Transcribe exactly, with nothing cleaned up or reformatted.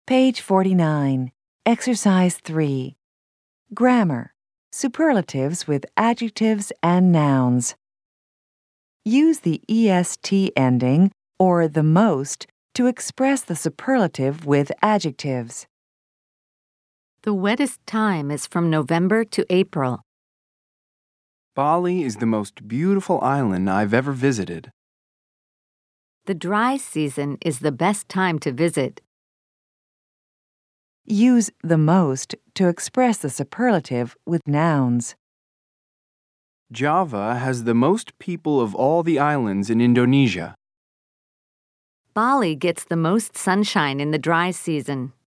Page forty-nine. Exercise three. Grammar. Superlatives with adjectives and nouns. Use the est ending or the most to express the superlative with adjectives. The wettest time is from November to April. Bali is the most beautiful island I've ever visited. The dry season is the best time to visit. Use the most to express the superlative with nouns. Java has the most people of all the islands in Indonesia. Bali gets the most sunshine in the dry season.